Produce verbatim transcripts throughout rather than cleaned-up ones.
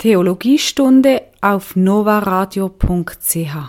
Theologiestunde auf novaradio punkt c h.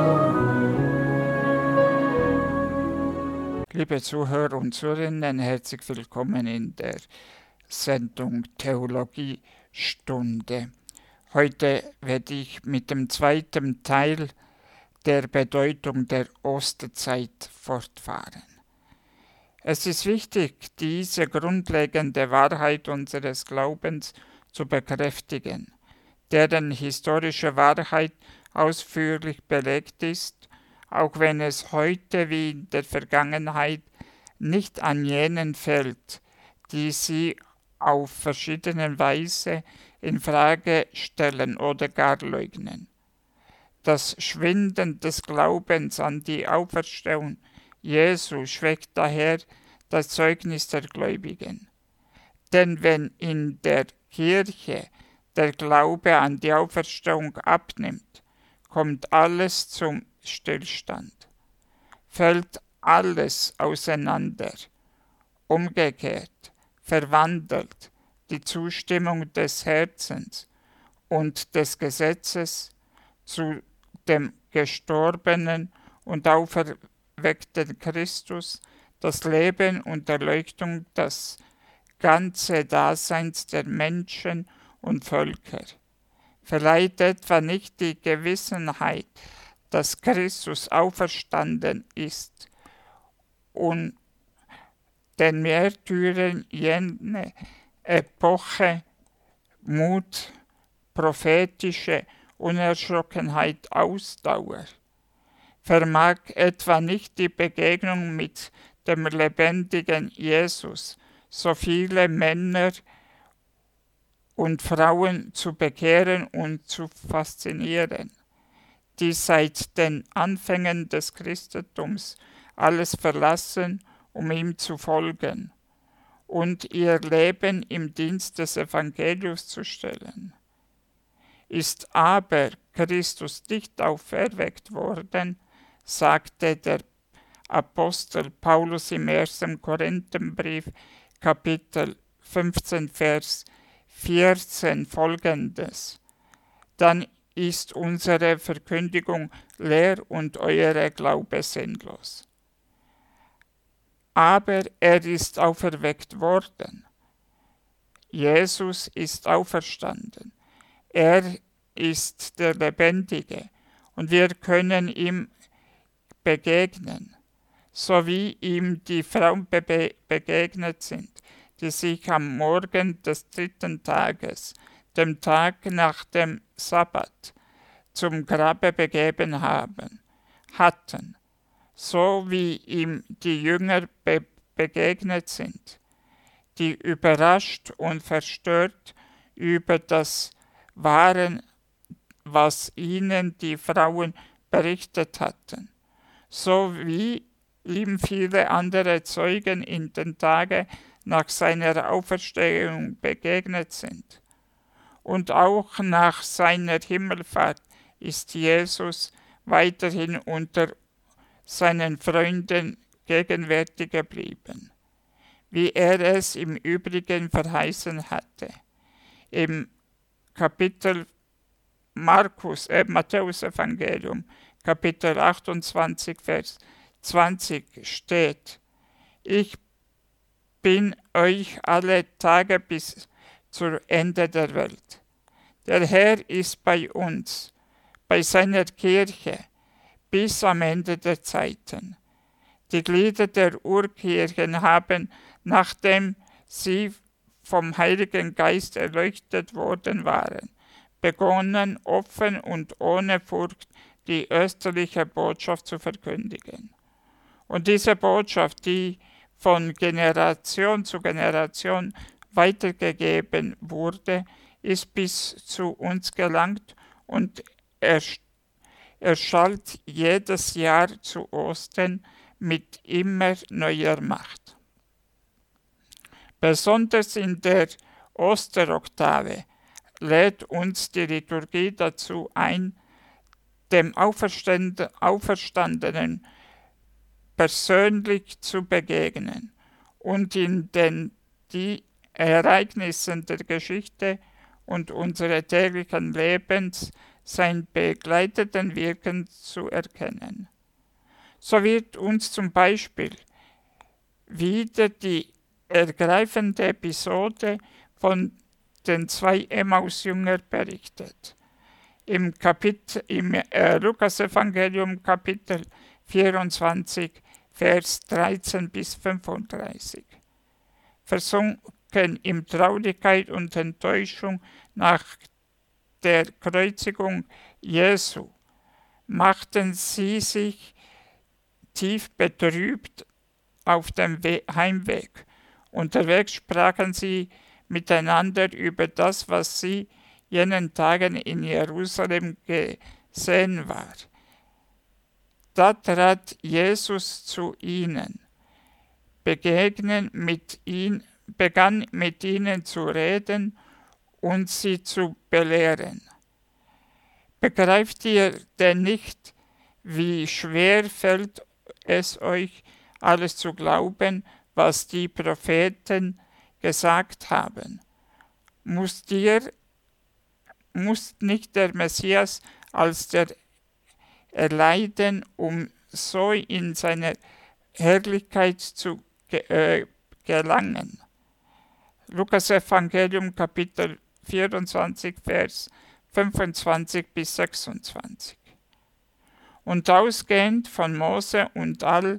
Liebe Zuhörer und Zuhörerinnen, herzlich willkommen in der Sendung Theologiestunde. Heute werde ich mit dem zweiten Teil der Bedeutung der Osterzeit fortfahren. Es ist wichtig, diese grundlegende Wahrheit unseres Glaubens zu bekräftigen, deren historische Wahrheit ausführlich belegt ist, auch wenn es heute wie in der Vergangenheit nicht an jenen fällt, die sie auf verschiedene Weise in Frage stellen oder gar leugnen. Das Schwinden des Glaubens an die Auferstehung Jesu schwächt daher das Zeugnis der Gläubigen. Denn wenn in der Kirche der Glaube an die Auferstehung abnimmt, kommt alles zum Stillstand, fällt alles auseinander. Umgekehrt verwandelt die Zustimmung des Herzens und des Gesetzes zu dem gestorbenen und auferweckten Christus das Leben und Erleuchtung des ganzen Daseins der Menschen und Völker. Verleiht etwa nicht die Gewissenheit, dass Christus auferstanden ist und den Märtyrern jene Epoche Mut, prophetische Unerschrockenheit, Ausdauer? Vermag etwa nicht die Begegnung mit dem lebendigen Jesus so viele Männer und Frauen zu bekehren und zu faszinieren, die seit den Anfängen des Christentums alles verlassen, um ihm zu folgen und ihr Leben im Dienst des Evangeliums zu stellen? Ist aber Christus nicht auferweckt worden, sagte der Apostel Paulus im ersten Korintherbrief, Kapitel fünfzehn, Vers vierzehn folgendes: Dann ist unsere Verkündigung leer und eure Glaube sinnlos. Aber er ist auferweckt worden. Jesus ist auferstanden. Er ist der Lebendige und wir können ihm begegnen, so wie ihm die Frauen be- begegnet sind, die sich am Morgen des dritten Tages, dem Tag nach dem Sabbat, zum Grabe begeben haben, hatten, so wie ihm die Jünger be- begegnet sind, die überrascht und verstört über das waren, was ihnen die Frauen berichtet hatten, so wie ihm viele andere Zeugen in den Tagen nach seiner Auferstehung begegnet sind. Und auch nach seiner Himmelfahrt ist Jesus weiterhin unter seinen Freunden gegenwärtig geblieben, wie er es im Übrigen verheißen hatte. Im Kapitel Markus, äh, Matthäus Evangelium, Kapitel achtundzwanzig, Vers zwanzig steht: Ich bin euch alle Tage bis zum Ende der Welt. Der Herr ist bei uns, bei seiner Kirche, bis am Ende der Zeiten. Die Glieder der Urkirchen haben, nachdem sie vom Heiligen Geist erleuchtet worden waren, begonnen, offen und ohne Furcht die österliche Botschaft zu verkündigen. Und diese Botschaft, die von Generation zu Generation weitergegeben wurde, ist bis zu uns gelangt und erschallt jedes Jahr zu Ostern mit immer neuer Macht. Besonders in der Osteroktave lädt uns die Liturgie dazu ein, dem Auferstandenen persönlich zu begegnen und in den die Ereignissen der Geschichte und unseres täglichen Lebens sein begleitenden Wirken zu erkennen. So wird uns zum Beispiel wieder die ergreifende Episode von den zwei Emmaus-Jüngern berichtet. Im, Kapitel, im äh, Lukas-Evangelium Kapitel vierundzwanzig, Vers dreizehn bis fünfunddreißig. Versunken in Traurigkeit und Enttäuschung nach der Kreuzigung Jesu, machten sie sich tief betrübt auf dem We- Heimweg. Unterwegs sprachen sie miteinander über das, was sie jenen Tagen in Jerusalem gesehen war. Da trat Jesus zu ihnen, begegnen mit ihn, begann mit ihnen zu reden und sie zu belehren. Begreift ihr denn nicht, wie schwer fällt es euch, alles zu glauben, was die Propheten gesagt haben? Muss dir, muss nicht der Messias als der erleiden, um so in seine Herrlichkeit zu ge- äh, gelangen? Lukas Evangelium Kapitel vierundzwanzig, Vers fünfundzwanzig bis sechsundzwanzig. Und ausgehend von Mose und all,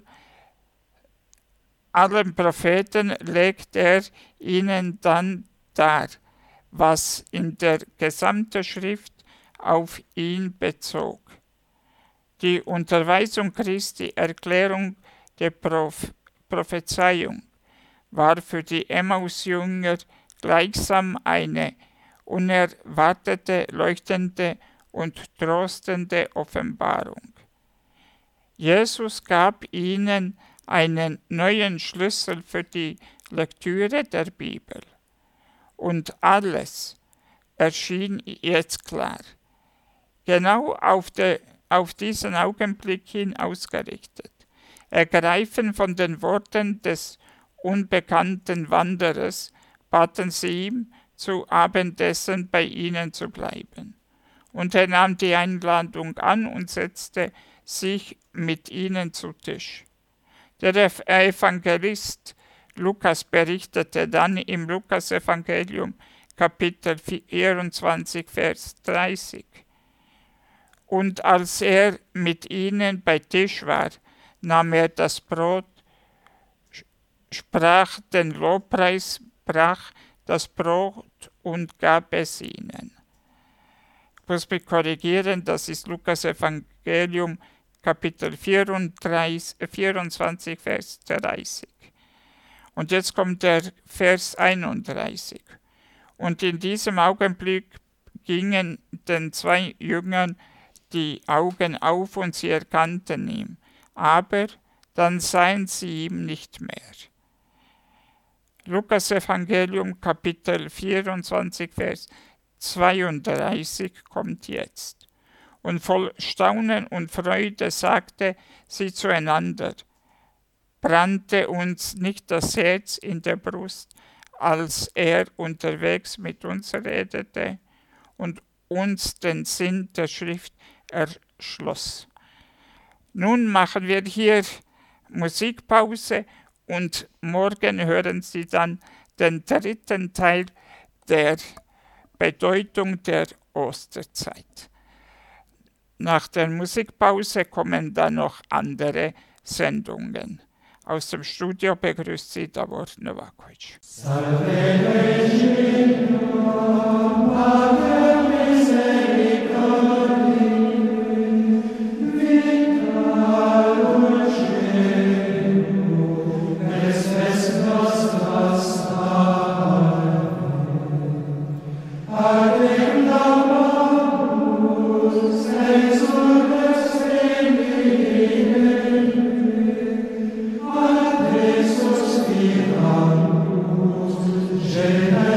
allen Propheten legt er ihnen dann dar, was in der gesamten Schrift auf ihn bezog. Die Unterweisung Christi, Erklärung der Proph- Prophezeiung, war für die Emmaus-Jünger gleichsam eine unerwartete, leuchtende und trostende Offenbarung. Jesus gab ihnen einen neuen Schlüssel für die Lektüre der Bibel. Und alles erschien jetzt klar, genau auf, de, auf diesen Augenblick hin ausgerichtet. Ergreifen von den Worten des unbekannten Wanderers, baten sie ihm, zu Abendessen bei ihnen zu bleiben. Und er nahm die Einladung an und setzte sich mit ihnen zu Tisch. Der Evangelist Lukas berichtete dann im Lukas-Evangelium Kapitel vierundzwanzig, Vers dreißig. Und als er mit ihnen bei Tisch war, nahm er das Brot, sprach den Lobpreis, brach das Brot und gab es ihnen. Ich muss mich korrigieren, das ist Lukas Evangelium Kapitel vierundzwanzig, Vers dreißig. Und jetzt kommt der Vers einunddreißig. Und in diesem Augenblick gingen den zwei Jüngern die Augen auf und sie erkannten ihn, aber dann sahen sie ihn nicht mehr. Lukas Evangelium Kapitel vierundzwanzig, Vers zweiunddreißig kommt jetzt. Und voll Staunen und Freude sagte sie zueinander, brannte uns nicht das Herz in der Brust, als er unterwegs mit uns redete und uns den Sinn der Schrift erschloss. Nun machen wir hier Musikpause und morgen hören Sie dann den dritten Teil der Bedeutung der Osterzeit. Nach der Musikpause kommen dann noch andere Sendungen. Aus dem Studio begrüßt Sie Davor Novakovic. Amen.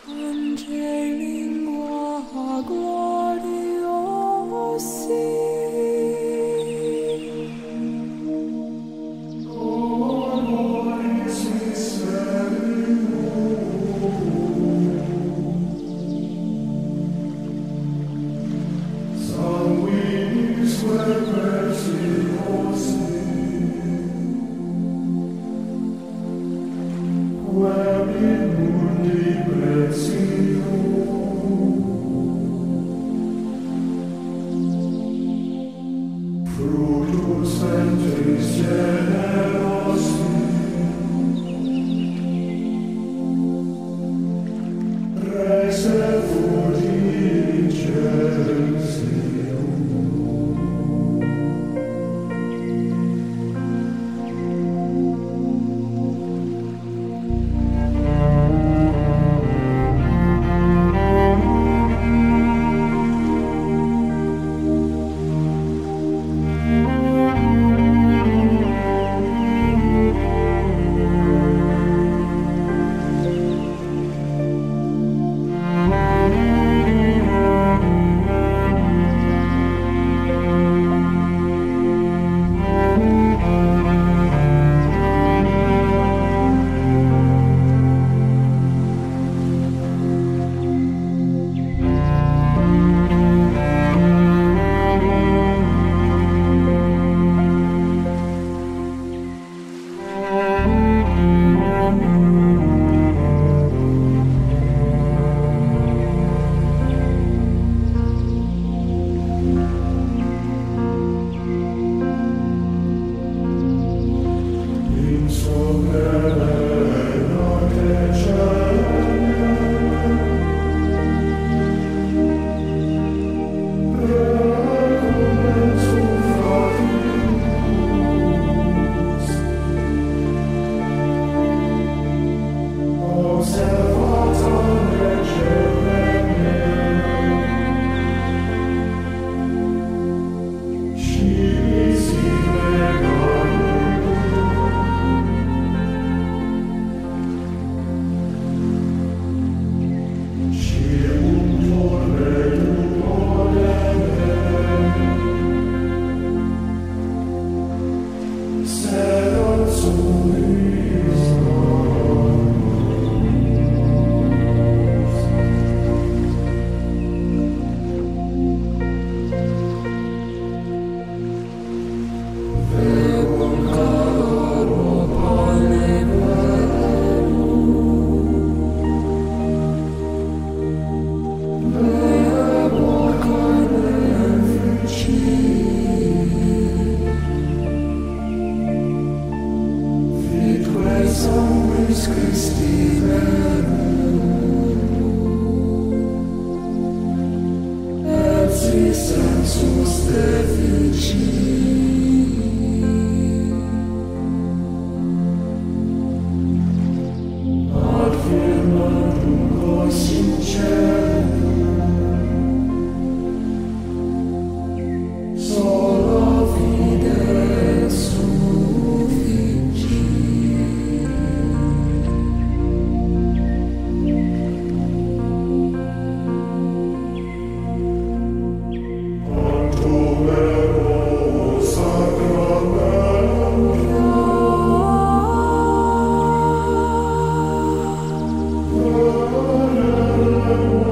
Lord.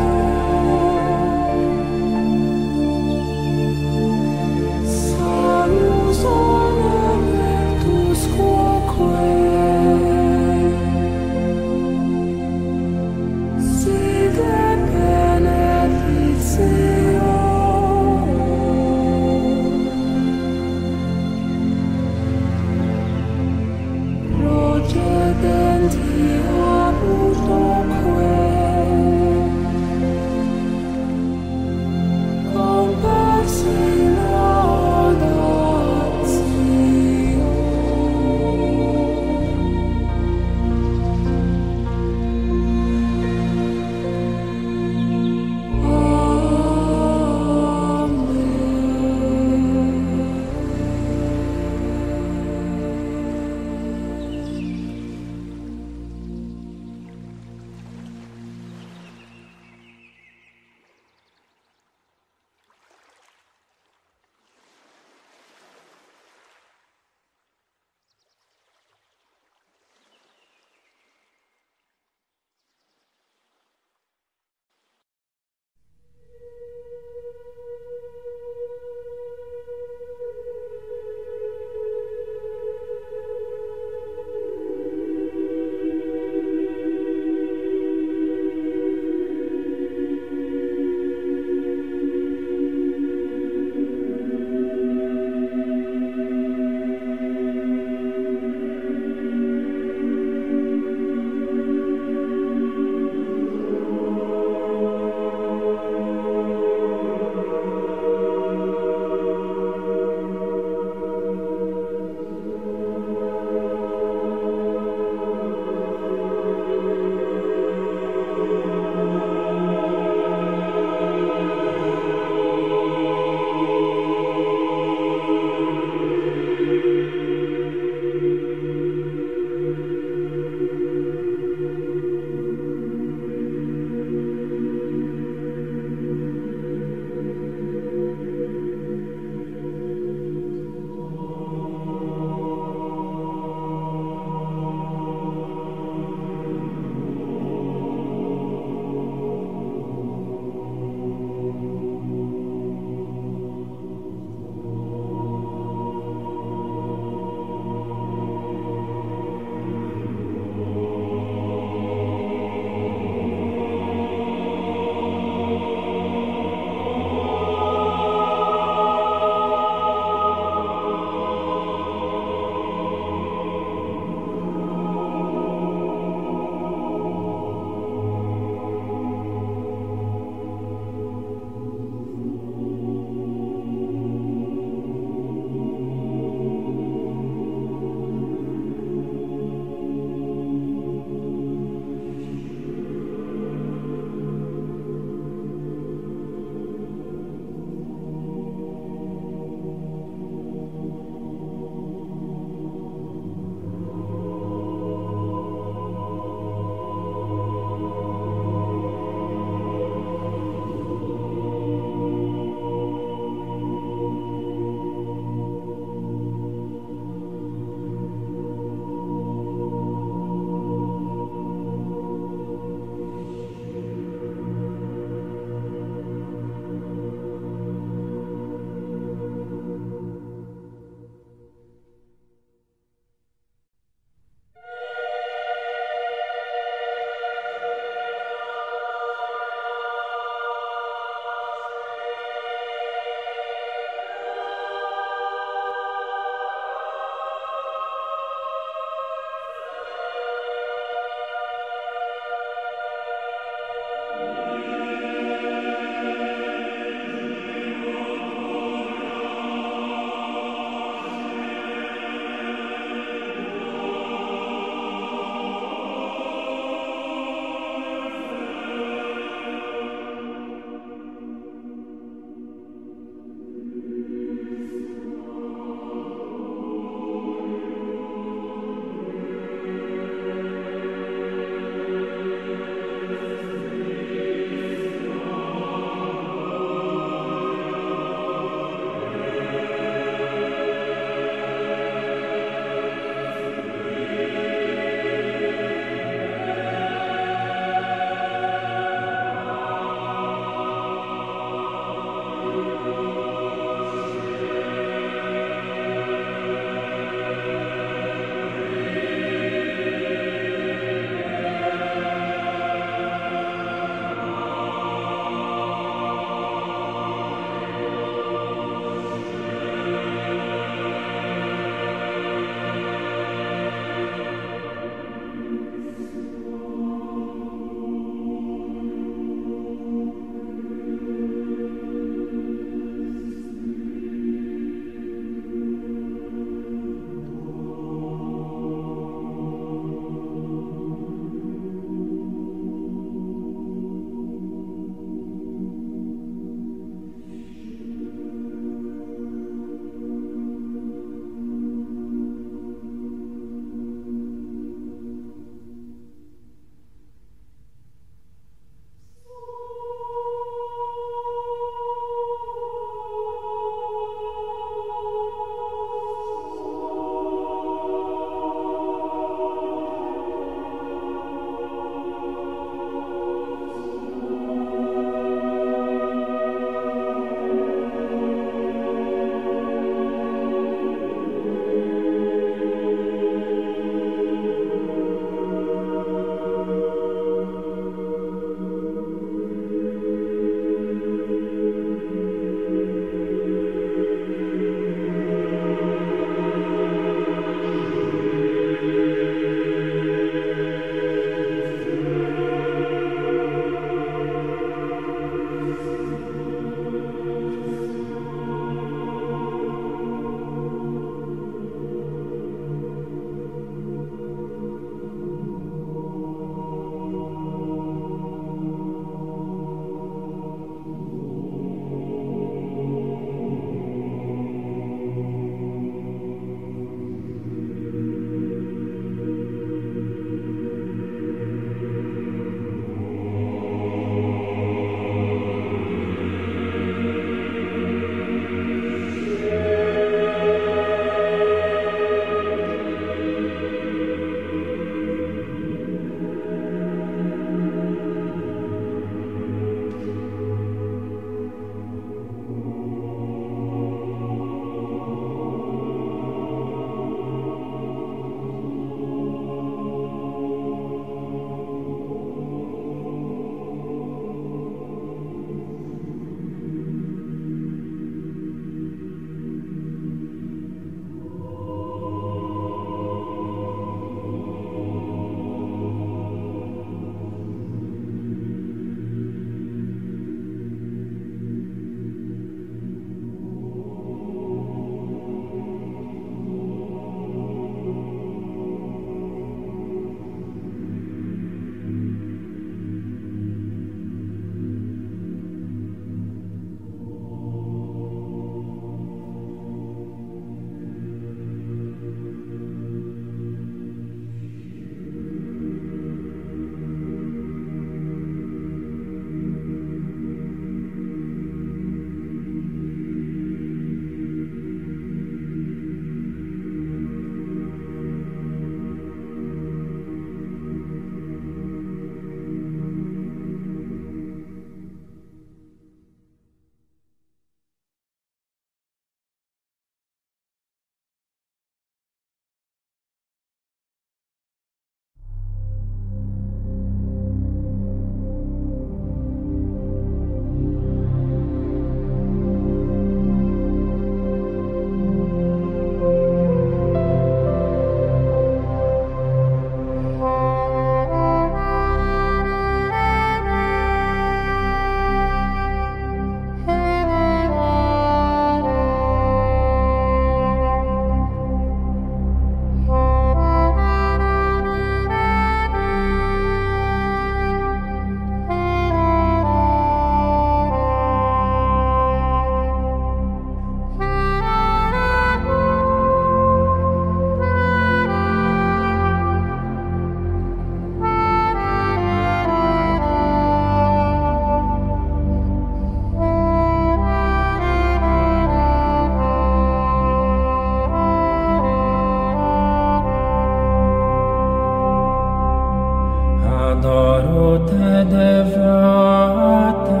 Adoro te devota,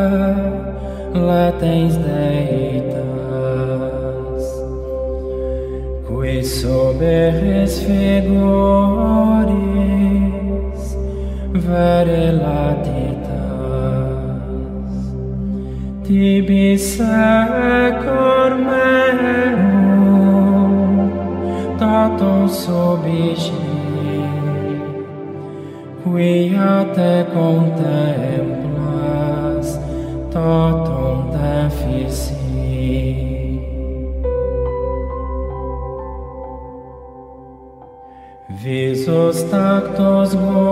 latens deitas, qui soberes figuris vere latitas, tibi secor meum tatum subigi, quia te contemplas totum defici. Visus tactus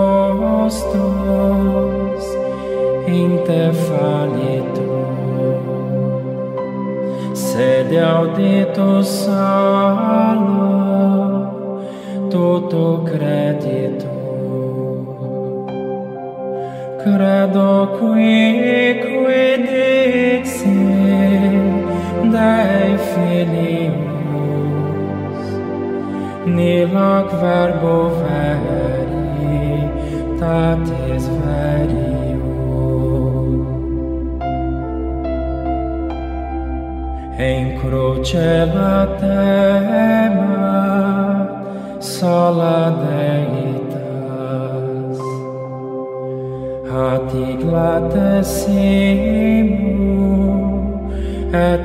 gustus in te fallitur, sed auditus salo tutu creditur. Credo quique dixi Dei filius, nilac verbo veritatis verium. In cruce latemat sola Deitas, hatic latessimum et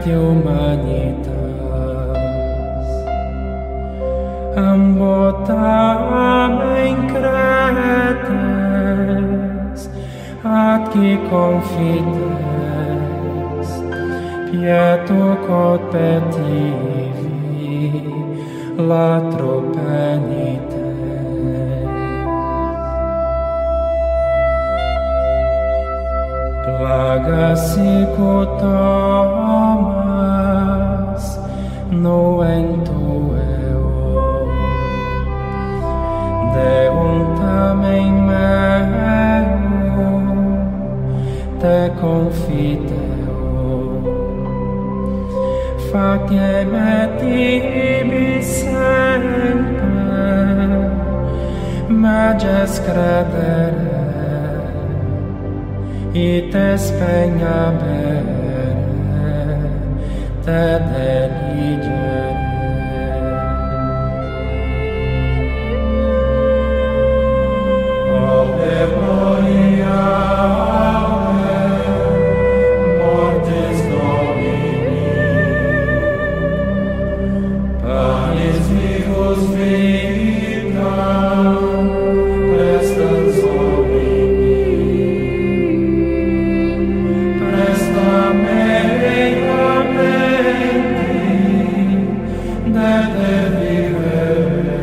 humanitas, ambotam in cretes, ad qui confides, pietu quod petivi, latro penite. Plaga sicut Thomas, noventu eo, Deum tamen meum te confiteo, facem et ibi semper mages credere, ite spegna bene, te deligere. Ave Maria, mortis Domini, panis vivus vita, prestans Domini, presta mea menti, de te vivere,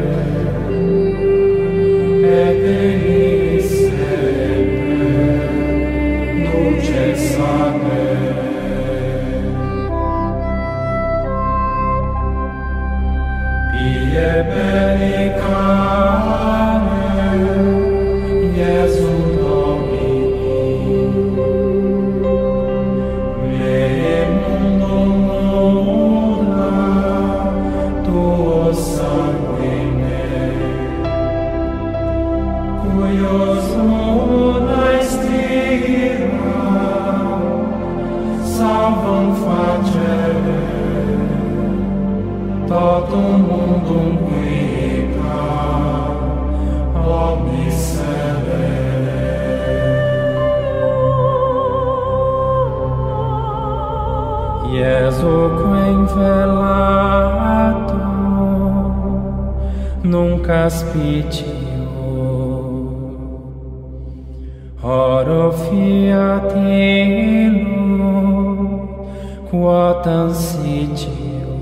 et in semper nuce sapere. Pie pericare, Iesum Domini, vere mundum nuda, tuo sanguine, cuius nuda stira, salvam facere, totum mundum quica, omnis serere. Iesu quem velato, nunca spitio, oro fiat illum, quotam sitio,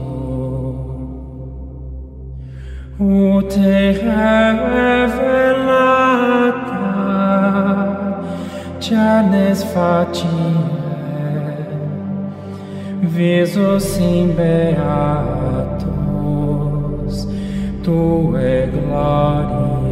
ut revelata, cernes facie, visus in beatus tue gloriae.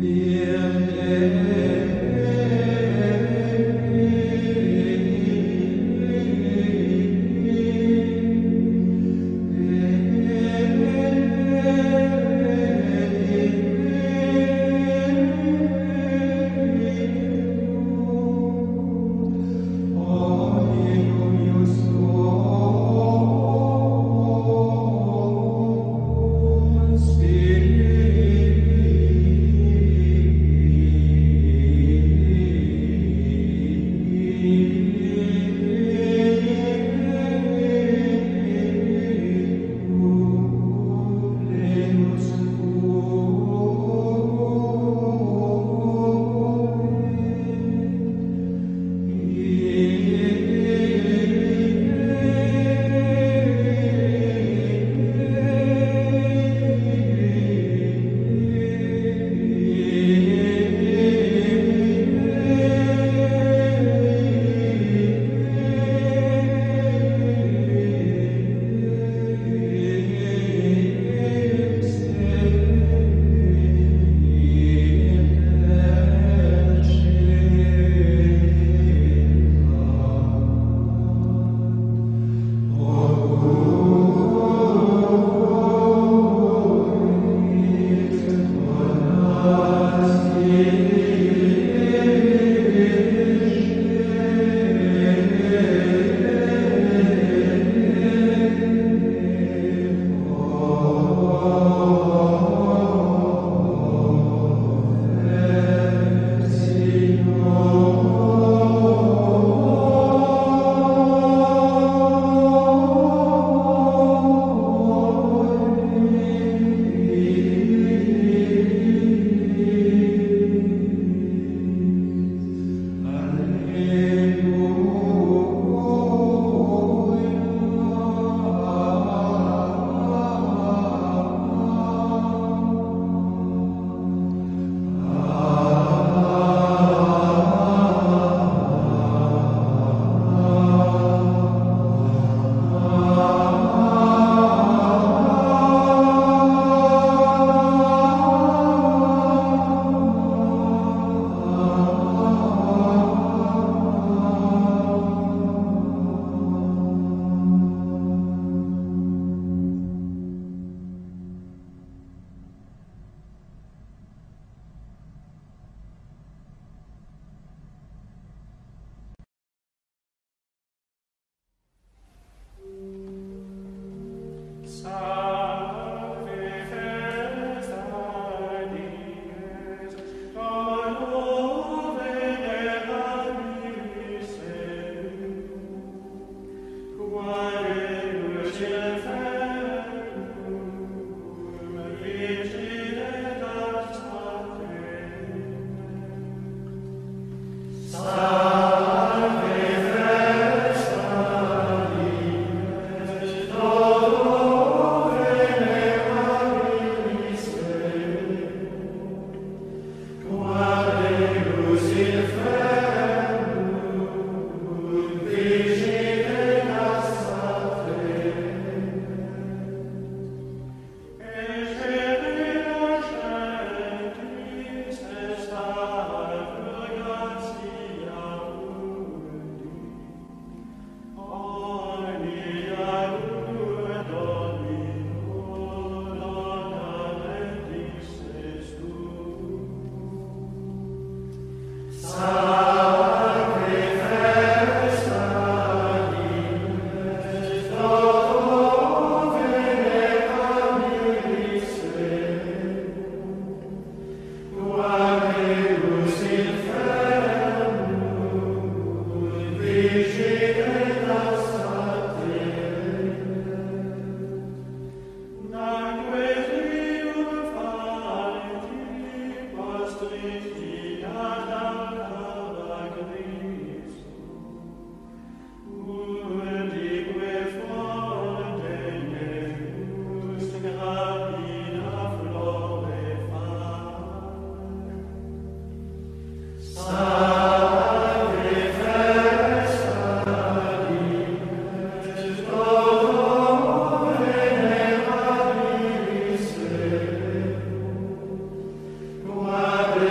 What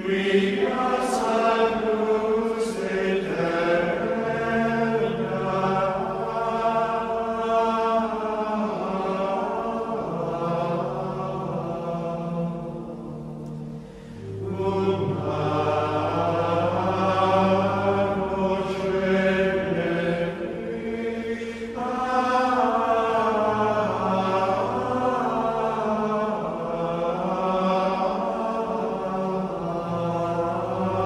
Amen.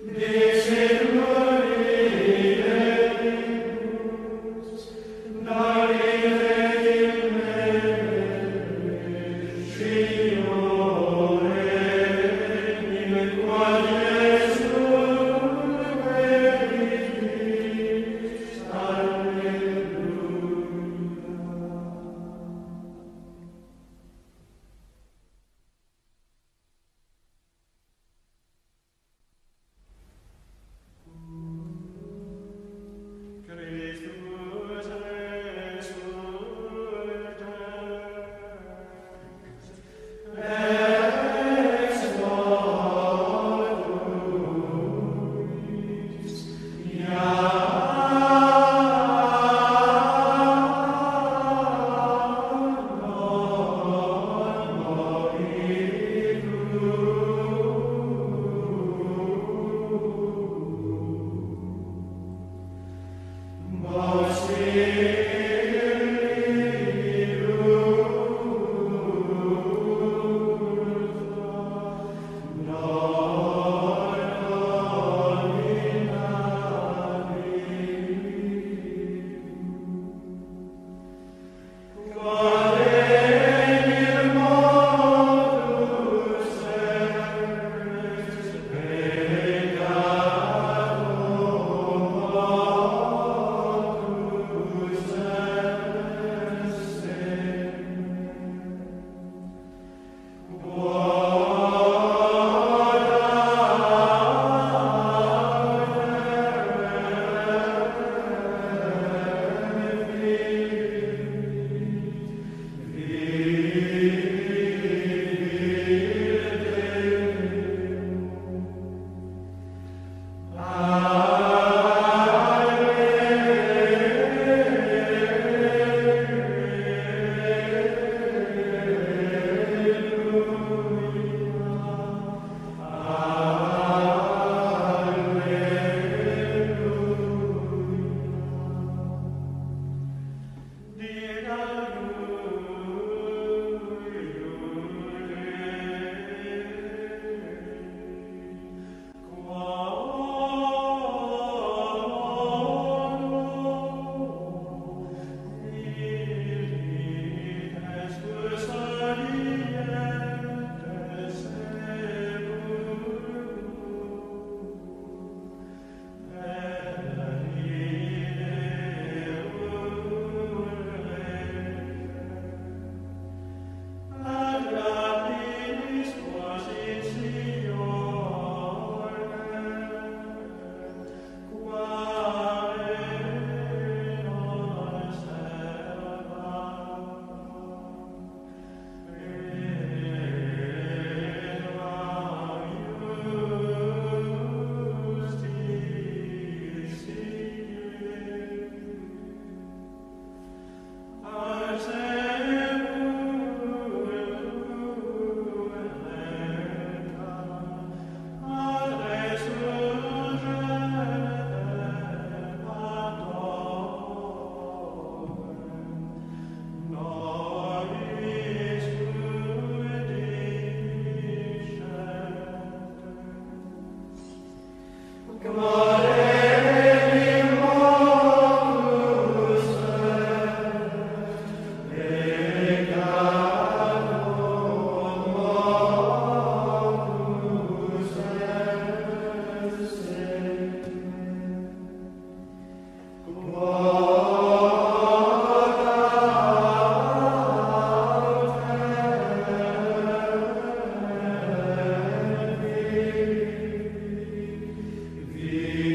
Amen.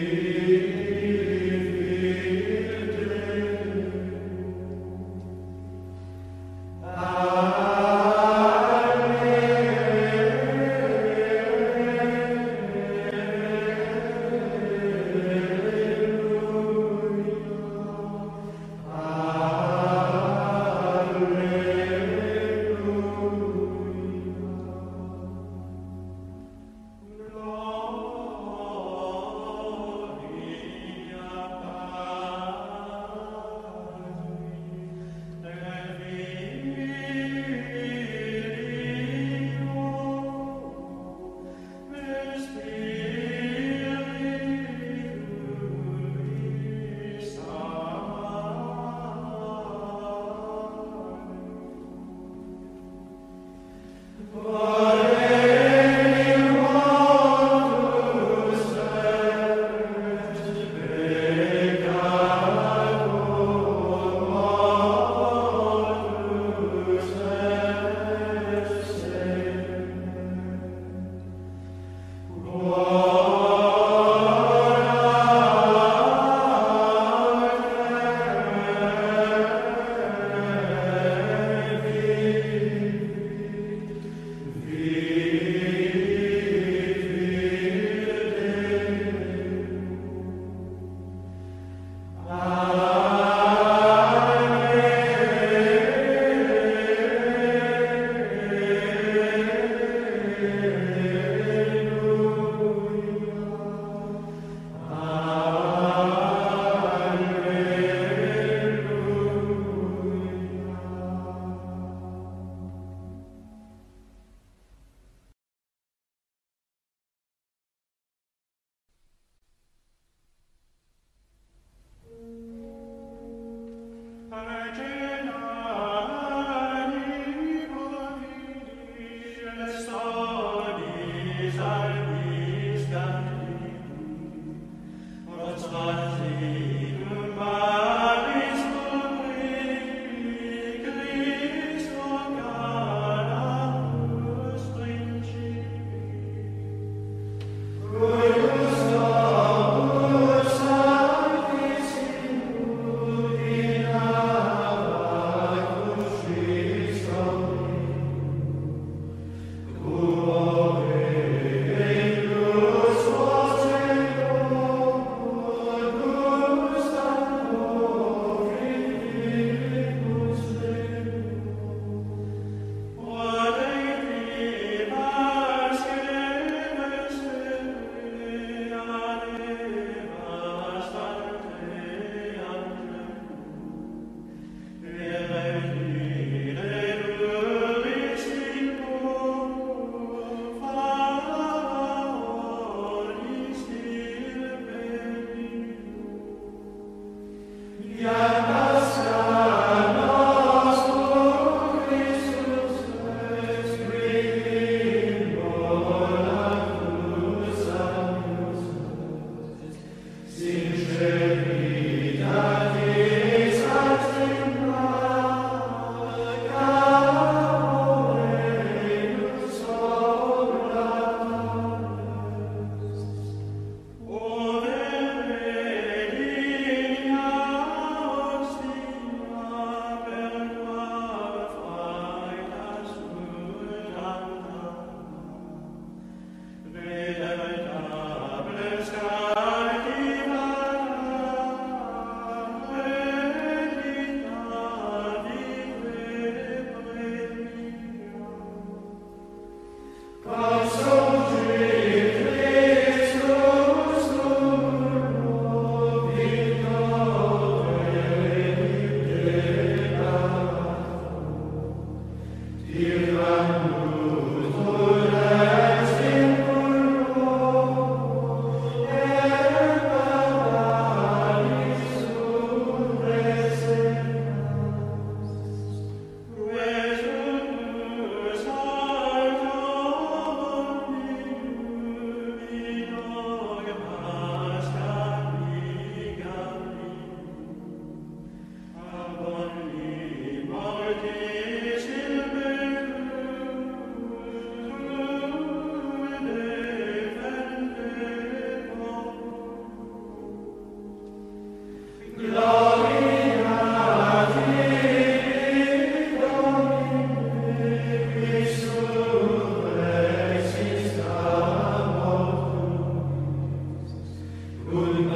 Good